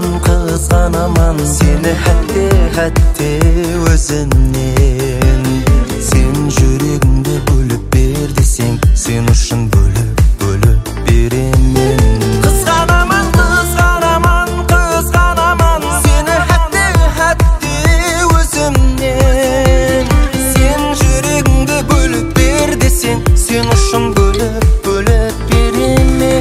kızganaman Seni hätte özünden Sen жүрегіңді бөліп бер десең Sen үшін бөліп беремін Kızganaman Seni hätte özümden Sen жүрегіңді бөліп бер десең Sen үшін бөліп беремін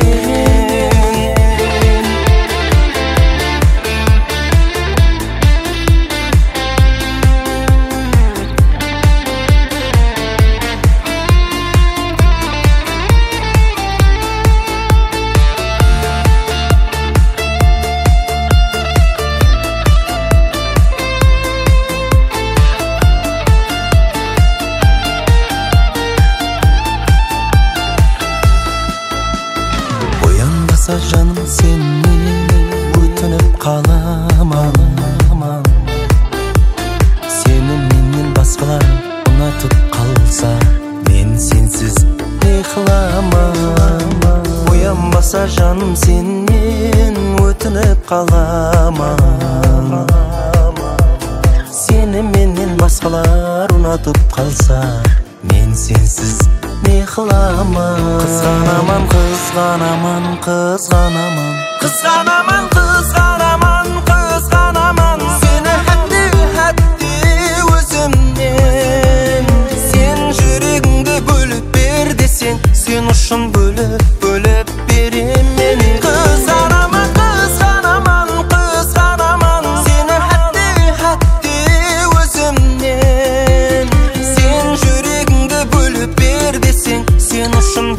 Жаным сенен өтініп қаламан Сені менен басқалар ұнатып қалса Мен сенсіз не қыламан Оянбаса жаным сенен өтініп қаламан Сені менен басқалар ұнатып қалса Мен сенсіз не қыламан Kızganaman Seni hätte özümden Sen жүрегіңді бөліп бер десең Sen үшін бөліп беремін Kızganaman Seni hätte özümden Sen жүрегіңді бөліп бер десең Sen үшін